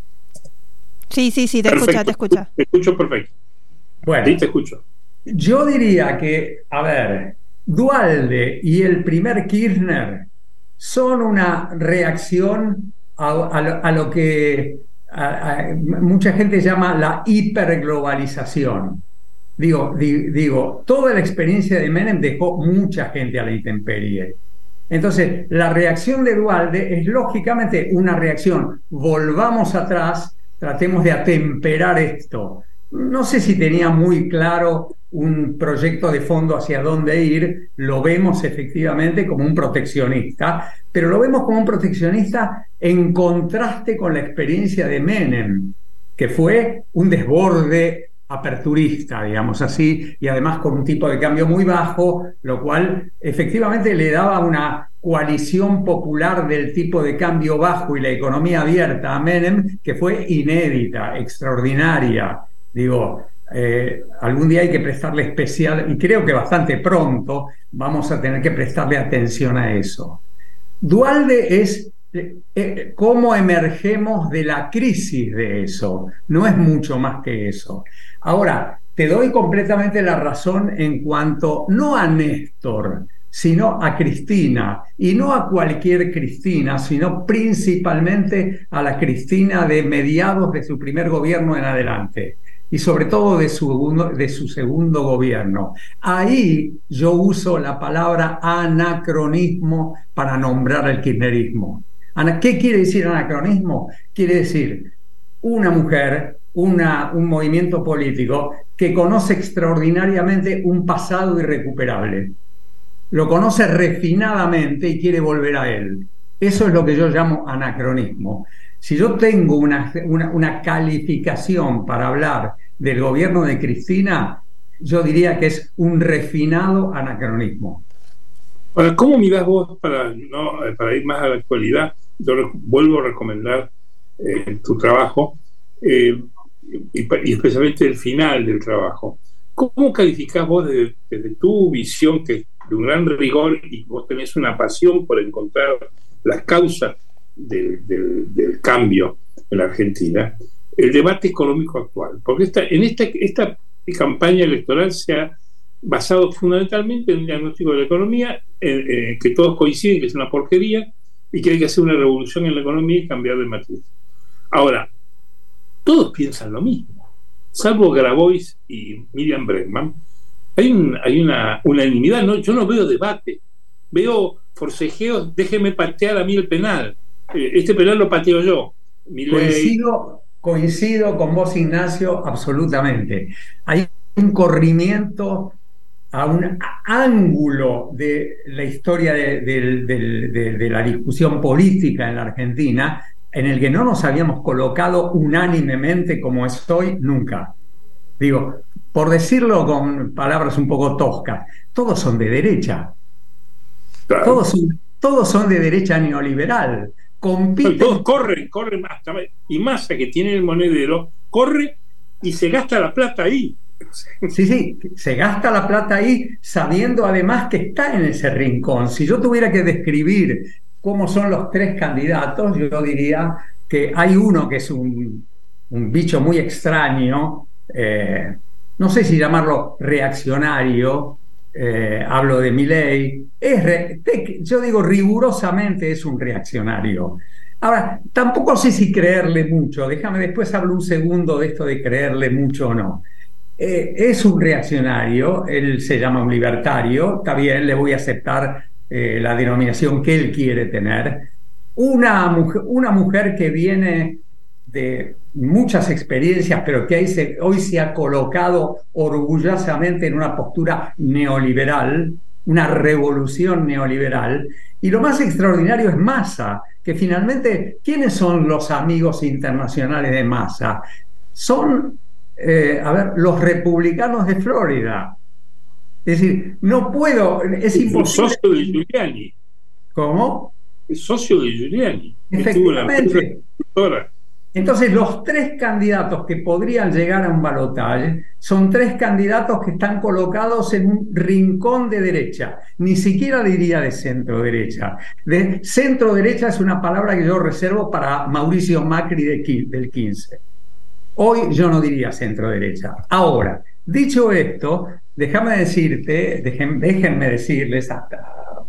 Sí, sí, sí, te perfecto. escucha, te escucha. Te escucho perfecto. Bueno, sí, te escucho. Yo diría que, a ver, Duhalde y el primer Kirchner son una reacción a, a, a lo que a, a, mucha gente llama la hiperglobalización. Digo, di, digo, toda la experiencia de Menem dejó mucha gente a la intemperie. Entonces, la reacción de Duhalde es lógicamente una reacción. Volvamos atrás, tratemos de atemperar esto. No sé si tenía muy claro un proyecto de fondo hacia dónde ir, lo vemos efectivamente como un proteccionista, pero lo vemos como un proteccionista en contraste con la experiencia de Menem, que fue un desborde aperturista, digamos así, y además con un tipo de cambio muy bajo, lo cual efectivamente le daba una coalición popular del tipo de cambio bajo y la economía abierta a Menem, que fue inédita, extraordinaria. Digo, eh, algún día hay que prestarle especial, y creo que bastante pronto vamos a tener que prestarle atención a eso. Duhalde es eh, eh, cómo emergemos de la crisis de eso, no es mucho más que eso. Ahora, te doy completamente la razón en cuanto, no a Néstor, sino a Cristina, y no a cualquier Cristina, sino principalmente a la Cristina de mediados de su primer gobierno en adelante, y sobre todo de su, de su segundo gobierno. Ahí yo uso la palabra anacronismo para nombrar el kirchnerismo. ¿Qué quiere decir anacronismo? Quiere decir una mujer, una, un movimiento político que conoce extraordinariamente un pasado irrecuperable. Lo conoce refinadamente y quiere volver a él. Eso es lo que yo llamo anacronismo. Si yo tengo una, una, una calificación para hablar del gobierno de Cristina, yo diría que es un refinado anacronismo. Ahora, ¿cómo mirás vos, para, no, para ir más a la actualidad? Yo rec- vuelvo a recomendar eh, tu trabajo, eh, y, y especialmente el final del trabajo. ¿Cómo calificás vos desde, desde tu visión, que de un gran rigor, y vos tenés una pasión por encontrar las causas del, del, del cambio en la Argentina, el debate económico actual? Porque esta, en esta, esta campaña electoral se ha basado fundamentalmente en un diagnóstico de la economía, eh, eh, que todos coinciden que es una porquería y que hay que hacer una revolución en la economía y cambiar de matriz. Ahora, todos piensan lo mismo, salvo Grabois y Miriam Bregman. Hay, un, hay una unanimidad, no, yo no veo debate, veo forcejeos, déjeme patear a mí el penal, eh, este penal lo pateo yo. Coincido, coincido con vos, Ignacio, absolutamente. Hay un corrimiento a un ángulo de la historia de, de, de, de, de la discusión política en la Argentina, en el que no nos habíamos colocado unánimemente como estoy nunca. Digo, por decirlo con palabras un poco toscas, todos son de derecha. Claro. Todos son, todos son de derecha neoliberal. Compiten... Todos corren, corren hasta, y Massa, que tiene el monedero, corre y se gasta la plata ahí. Sí, sí, se gasta la plata ahí sabiendo además que está en ese rincón. Si yo tuviera que describir cómo son los tres candidatos, yo diría que hay uno que es un, un bicho muy extraño, eh, no sé si llamarlo reaccionario, eh, hablo de Milei, es re, yo digo rigurosamente es un reaccionario. Ahora, tampoco sé si creerle mucho, déjame después hablo un segundo de esto de creerle mucho o no. Eh, es un reaccionario, él se llama un libertario, está bien, le voy a aceptar eh, la denominación que él quiere tener, una mujer, una mujer que viene de muchas experiencias, pero que hoy se, hoy se ha colocado orgullosamente en una postura neoliberal, una revolución neoliberal. Y lo más extraordinario es Massa, que finalmente, ¿quiénes son los amigos internacionales de Massa? Son, eh, a ver, los republicanos de Florida. Es decir, no puedo, es imposible. El socio de Giuliani. ¿Cómo? El socio de Giuliani. Efectivamente. Entonces, los tres candidatos que podrían llegar a un balotaje son tres candidatos que están colocados en un rincón de derecha. Ni siquiera diría de centro-derecha. De centro-derecha es una palabra que yo reservo para Mauricio Macri de, del quince. Hoy yo no diría centro-derecha. Ahora, dicho esto, déjame decirte, dejen, déjenme decirles hasta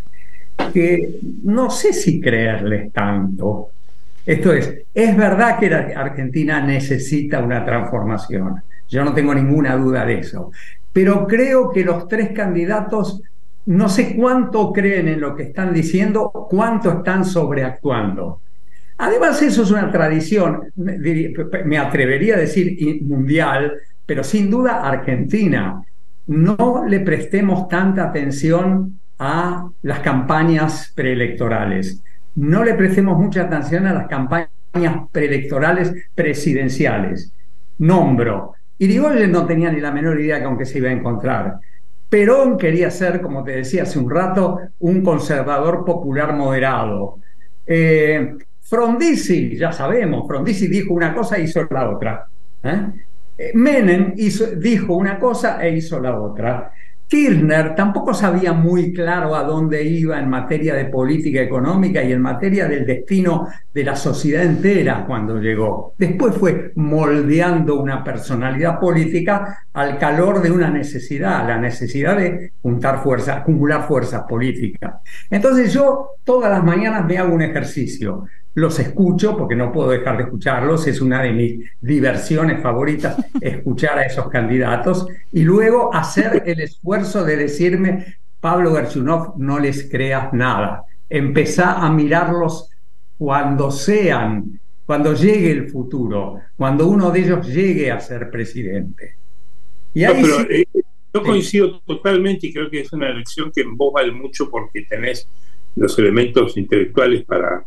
que no sé si creerles tanto. Esto es, es verdad que la Argentina necesita una transformación, yo no tengo ninguna duda de eso, pero creo que los tres candidatos no sé cuánto creen en lo que están diciendo, cuánto están sobreactuando. Además, eso es una tradición, me atrevería a decir mundial, pero sin duda argentina. No le prestemos tanta atención a las campañas preelectorales. No le prestemos mucha atención a las campañas preelectorales presidenciales. Nombro, Irigoyen no tenía ni la menor idea con qué se iba a encontrar. Perón quería ser, como te decía hace un rato, un conservador popular moderado. Eh, Frondizi, ya sabemos, Frondizi dijo una cosa e hizo la otra. ¿Eh? Menem hizo, dijo una cosa e hizo la otra. Kirchner tampoco sabía muy claro a dónde iba en materia de política económica y en materia del destino de la sociedad entera cuando llegó. Después fue moldeando una personalidad política al calor de una necesidad, la necesidad de juntar fuerzas, acumular fuerzas políticas. Entonces yo todas las mañanas me hago un ejercicio. Los escucho porque no puedo dejar de escucharlos, es una de mis diversiones favoritas escuchar a esos candidatos y luego hacer el esfuerzo de decirme, Pablo Gerchunov, no les creas nada, empezá a mirarlos cuando sean, cuando llegue el futuro, cuando uno de ellos llegue a ser presidente. Y ahí no, pero, sí, eh, yo coincido totalmente y creo que es una elección que en vos vale mucho porque tenés los elementos intelectuales para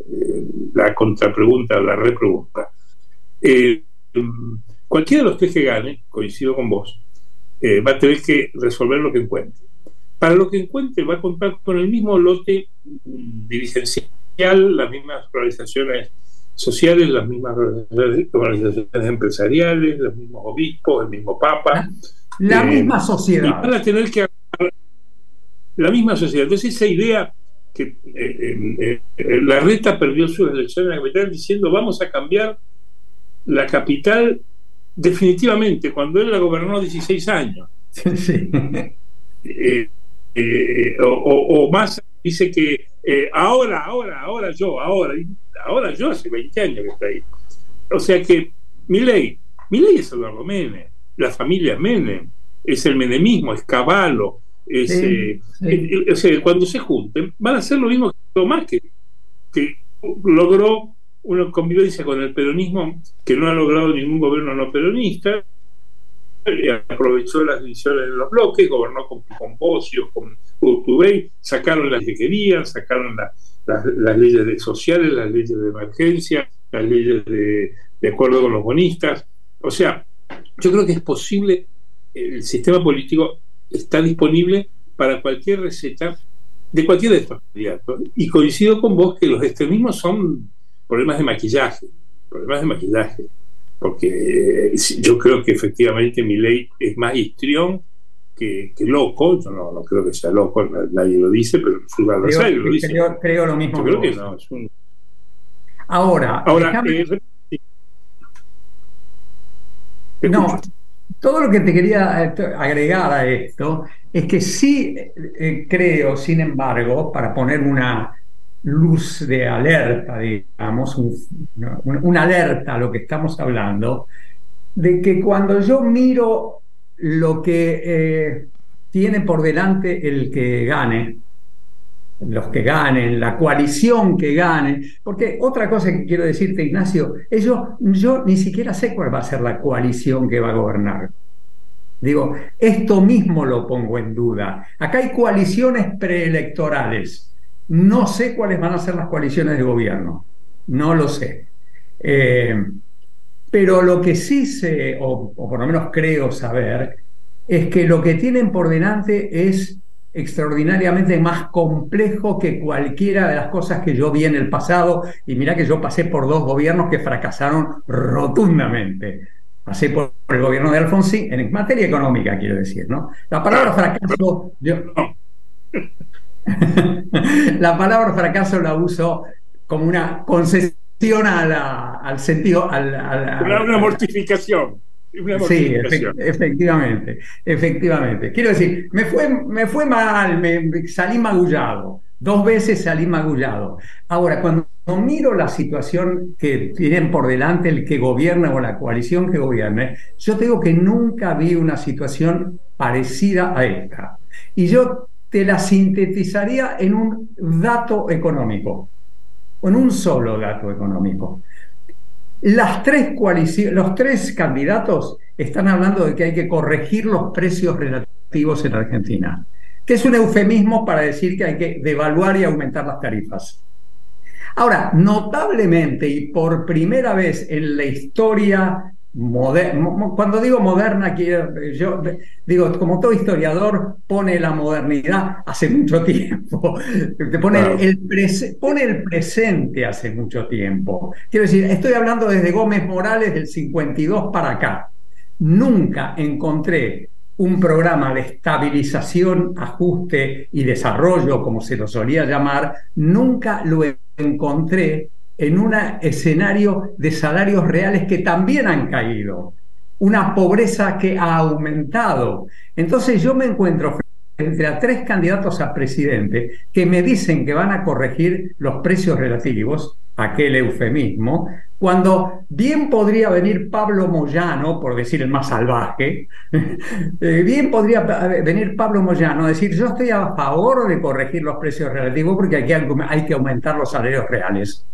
la contrapregunta, la repregunta. Eh, cualquiera de los tres que gane, coincido con vos, eh, va a tener que resolver lo que encuentre. Para lo que encuentre va a contar con el mismo lote dirigencial, las mismas organizaciones sociales, las mismas organizaciones empresariales, los mismos obispos, el mismo papa. La eh, misma sociedad. Y van a tener que la misma sociedad. Entonces esa idea que eh, eh, eh, Larreta perdió sus elecciones en la capital diciendo vamos a cambiar la capital definitivamente, cuando él la gobernó dieciséis años. Sí. Eh, eh, o, o, o más dice que eh, ahora, ahora, ahora yo, ahora, ahora yo hace veinte años que está ahí. O sea que Milei, Milei es Eduardo Menem, la familia Menem, es el menemismo, es Cavallo. Es, sí, eh, sí. Eh, o sea, cuando se junten van a hacer lo mismo que Tomás, que, que logró una convivencia con el peronismo que no ha logrado ningún gobierno no peronista, eh, aprovechó las divisiones de los bloques, gobernó con Pomposio, con Urtubey, sacaron las que querían, sacaron la, la, las leyes de sociales, las leyes de emergencia, las leyes de, de acuerdo con los bonistas. O sea, yo creo que es posible, el sistema político está disponible para cualquier receta de cualquiera de estos candidatos. Y coincido con vos que los extremismos son problemas de maquillaje, problemas de maquillaje, porque eh, yo creo que efectivamente Milei es más histrión que, que loco. Yo no, no creo que sea loco, nadie lo dice, pero su adversario lo dice. Creo, creo lo mismo. Yo creo que no, es un... Ahora, Ahora déjame... eh, no, todo lo que te quería agregar a esto es que sí eh, creo, sin embargo, para poner una luz de alerta, digamos, un, una, una alerta a lo que estamos hablando, de que cuando yo miro lo que eh, tiene por delante el que gane, los que ganen, la coalición que gane, porque otra cosa que quiero decirte, Ignacio, es yo, yo ni siquiera sé cuál va a ser la coalición que va a gobernar. Digo, esto mismo lo pongo en duda. Acá hay coaliciones preelectorales. No sé cuáles van a ser las coaliciones de gobierno. No lo sé. Eh, pero lo que sí sé, o, o por lo menos creo saber, es que lo que tienen por delante es extraordinariamente más complejo que cualquiera de las cosas que yo vi en el pasado. Y mirá que yo pasé por dos gobiernos que fracasaron rotundamente. Pasé por el gobierno de Alfonsín, en materia económica, quiero decir, ¿no? La palabra fracaso... Yo, la palabra fracaso la uso como una concesión a la, al sentido... Al, al, al, una, una mortificación. Una mortificación. Sí, efectivamente, efectivamente. Quiero decir, me fue, me fue mal, me, salí magullado. Dos veces salí magullado. Ahora, cuando miro la situación que tienen por delante el que gobierna o la coalición que gobierne, yo te digo que nunca vi una situación parecida a esta. Y yo te la sintetizaría en un dato económico, o en un solo dato económico. Las tres coaliciones, los tres candidatos están hablando de que hay que corregir los precios relativos en Argentina, que es un eufemismo para decir que hay que devaluar y aumentar las tarifas. Ahora, notablemente y por primera vez en la historia moderna, cuando digo moderna, quiero, yo digo, como todo historiador, pone la modernidad hace mucho tiempo, pone, wow. el, prese, pone el presente hace mucho tiempo. Quiero decir, estoy hablando desde Gómez Morales del cincuenta y dos para acá. Nunca encontré un programa de estabilización, ajuste y desarrollo, como se lo solía llamar, nunca lo encontré en un escenario de salarios reales que también han caído, una pobreza que ha aumentado. Entonces yo me encuentro frente a tres candidatos a presidente que me dicen que van a corregir los precios relativos, aquel eufemismo, cuando bien podría venir Pablo Moyano, por decir el más salvaje, eh, bien podría venir Pablo Moyano a decir, yo estoy a favor de corregir los precios relativos porque aquí hay que aumentar los salarios reales.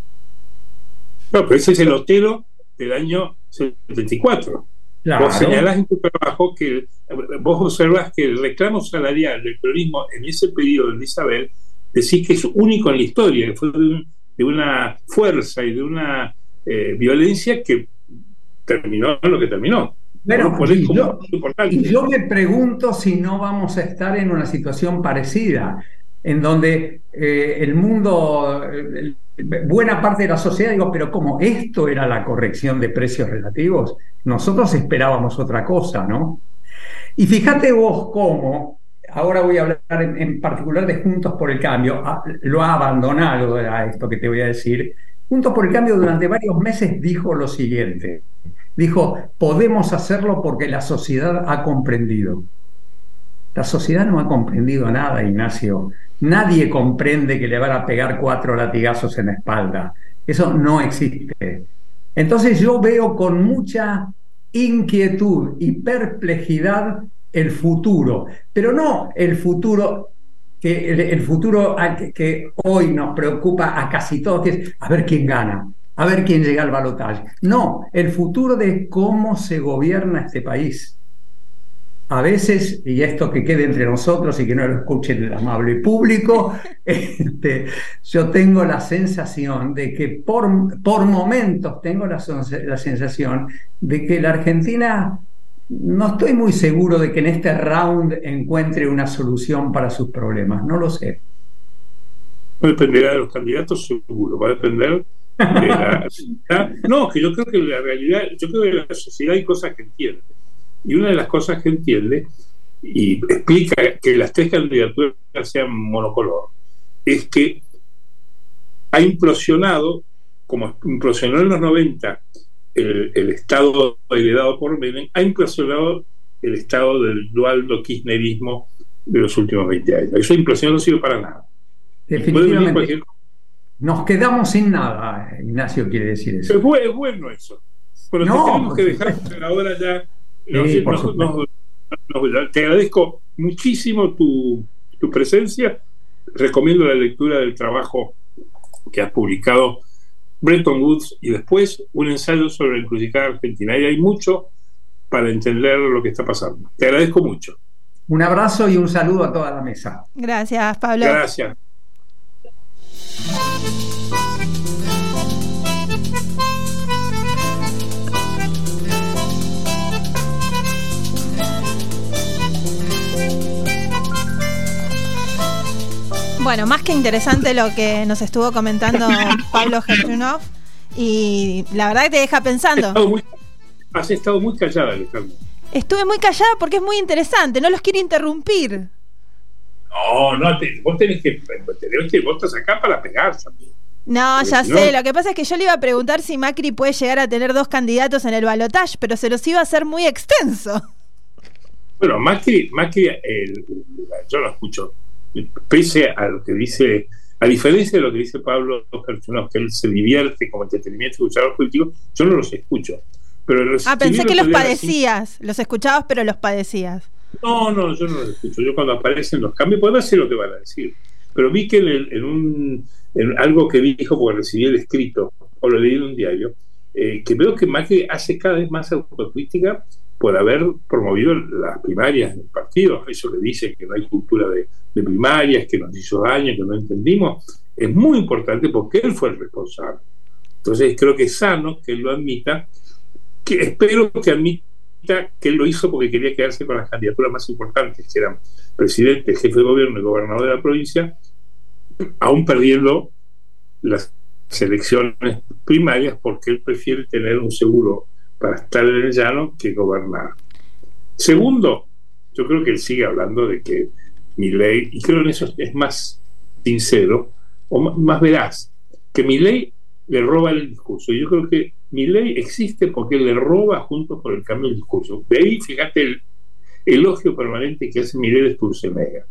No, pero ese es el Otero del año setenta y cuatro. Claro. Vos señalás en tu trabajo que vos observás que el reclamo salarial del peronismo en ese periodo de Isabel, decís que es único en la historia, que fue de, un, de una fuerza y de una eh, violencia que terminó lo que terminó. Pero, y, yo, y yo me pregunto si no vamos a estar en una situación parecida, en donde eh, el mundo, eh, buena parte de la sociedad, digo, pero ¿cómo esto era la corrección de precios relativos? Nosotros esperábamos otra cosa, ¿no? Y fíjate vos cómo, ahora voy a hablar en, en particular de Juntos por el Cambio, a, lo ha abandonado a esto que te voy a decir. Juntos por el Cambio durante varios meses dijo lo siguiente, dijo, podemos hacerlo porque la sociedad ha comprendido. La sociedad no ha comprendido nada, Ignacio. Nadie comprende que le van a pegar cuatro latigazos en la espalda. Eso no existe. Entonces yo veo con mucha inquietud y perplejidad el futuro, pero no el futuro que, el, el futuro que, que hoy nos preocupa a casi todos, que es a ver quién gana, a ver quién llega al balotaje. No, el futuro de cómo se gobierna este país. A veces, y esto que quede entre nosotros y que no lo escuchen el amable público, este, yo tengo la sensación de que por, por momentos tengo la, la sensación de que la Argentina, no estoy muy seguro de que en este round encuentre una solución para sus problemas, no lo sé. No dependerá de los candidatos, seguro, va a depender de la sociedad. No, que yo creo que la realidad, yo creo que en la sociedad hay cosas que entiende. Y una de las cosas que entiende y explica que las tres candidaturas sean monocolor es que ha implosionado, como implosionó en los noventa el, el Estado heredado por Menem, ha implosionado el Estado del dualdo kirchnerismo de los últimos veinte años. Eso implosión no sirve para nada. Definitivamente. Cualquier... Nos quedamos sin nada, Ignacio quiere decir eso. Es bueno, es bueno eso. Pero no, tenemos que dejar ahora ya. Sí, no, no, no, no, te agradezco muchísimo tu, tu presencia recomiendo la lectura del trabajo que has publicado, Bretton Woods, y después un ensayo sobre la encrucijada argentina. Y hay mucho para entender lo que está pasando. Te agradezco mucho. Un abrazo y un saludo a toda la mesa. Gracias, Pablo. Gracias. Bueno, más que interesante lo que nos estuvo comentando Pablo Gerchunov, y la verdad que te deja pensando. Has estado muy, has estado muy callada, Alejandro. Estuve muy callada porque es muy interesante, no los quiero interrumpir. No, no, te, vos tenés que, tenés que vos estás acá para pegar también. No, Porque ya si sé, no... lo que pasa es que yo le iba a preguntar si Macri puede llegar a tener dos candidatos en el balotaje, pero se los iba a hacer muy extenso. Bueno, Macri, Macri el, yo lo escucho, pese a lo que dice, a diferencia de lo que dice Pablo Gerchunov, que él se divierte como entretenimiento escuchar a los políticos, yo no los escucho. Pero ah, pensé que los padecías, los escuchabas pero los padecías. No, no, yo no los escucho. Yo cuando aparecen los cambios, puedo decir lo que van a decir. Pero vi que en, el, en, un, en algo que dijo, porque recibí el escrito, o lo leí en un diario, eh, que veo que Macri hace cada vez más autocrítica por haber promovido las primarias en el partido. Eso le dice que no hay cultura de, de primarias, que nos hizo daño, que no entendimos. Es muy importante porque él fue el responsable. Entonces creo que es sano que él lo admita, que espero que admita que él lo hizo porque quería quedarse con las candidaturas más importantes, que eran presidente, jefe de gobierno y gobernador de la provincia, aún perdiendo las elecciones primarias, porque él prefiere tener un seguro para estar en el llano que gobernar. Segundo, yo creo que él sigue hablando de que Milei, y creo en eso es más sincero o más veraz, que Milei le roba el discurso. Y yo creo que Milei existe porque le roba Juntos por el Cambio el discurso. De ahí, fíjate, el elogio permanente que hace Milei de Sturzenegger.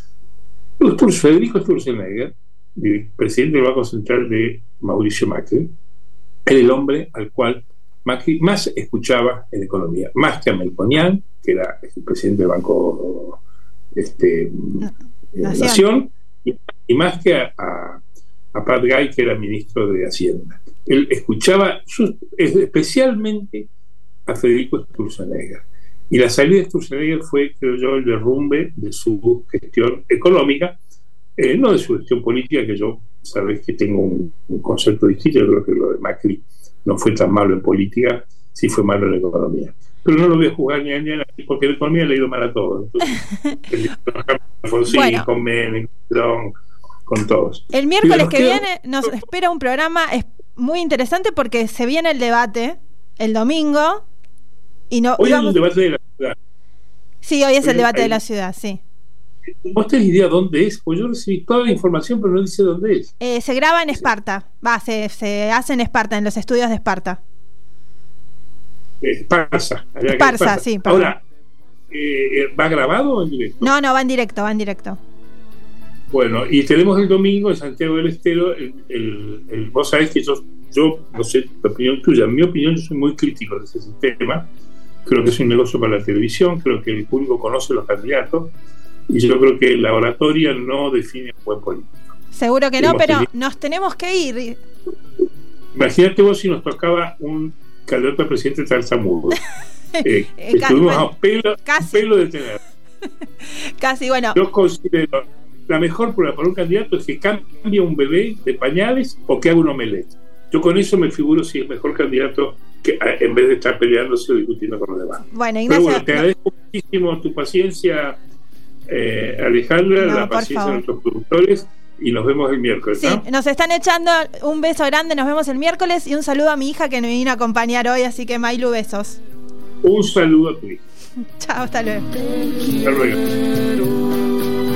Federico Sturzenegger, presidente del Banco Central de Mauricio Macri, era el hombre al cual Macri más escuchaba en economía, más que a Melconian, que era el presidente del Banco este, Nación, Nación y, y más que a, a, a Pat Gay, que era ministro de Hacienda. Él escuchaba sus, especialmente a Federico Sturzenegger. Y la salida de Sturzenegger fue, creo yo, el derrumbe de su gestión económica, eh, no de su gestión política, que yo, sabes que tengo un, un concepto distinto. Yo creo que lo de Macri no fue tan malo en política, sí fue malo en economía. Pero no lo voy a juzgar ni a ni a nadie, porque en economía le ha ido mal a todos. Entonces, Alfonsín, bueno, con Menem, con, con todos. El miércoles que quedó... viene nos espera un programa muy interesante porque se viene el debate el domingo. Y no, hoy digamos... es el debate de la ciudad. Sí, hoy es el debate de la ciudad, sí. ¿Vos tenés idea dónde es? Pues yo recibí toda la información, pero no dice dónde es. Eh, se graba en Esparta. Va, se, se hace en Esparta, en los estudios de Esparta. Esparza. Esparza, sí. Perdón. Ahora, eh, ¿va grabado o en directo? No, no, va en directo, va en directo. Bueno, y tenemos el domingo en Santiago del Estero. El, el, el, vos sabés que yo, yo, no sé, la opinión tuya, en mi opinión, yo soy muy crítico de ese sistema. Creo que es un negocio para la televisión, creo que el público conoce los candidatos, y yo creo que la oratoria no define un buen político. Seguro que no, pero tenido... nos tenemos que ir. Imagínate vos si nos tocaba un candidato a presidente tartamudo. eh, estuvimos a pelo, casi. pelo de tener. Casi, bueno. Yo considero la mejor prueba para un candidato es que cambie un bebé de pañales o que haga un omelette. Yo con eso me figuro si es mejor candidato que en vez de estar peleándose o discutiendo con los demás. Bueno, Ignacio, pero bueno, te agradezco muchísimo tu paciencia, eh, Alejandra, no, la paciencia de nuestros productores, y nos vemos el miércoles. Sí, ¿no? Nos están echando un beso grande, nos vemos el miércoles, y un saludo a mi hija que me vino a acompañar hoy, así que Mailu, besos. Un saludo a tu hija. Chao, hasta luego. Hasta luego.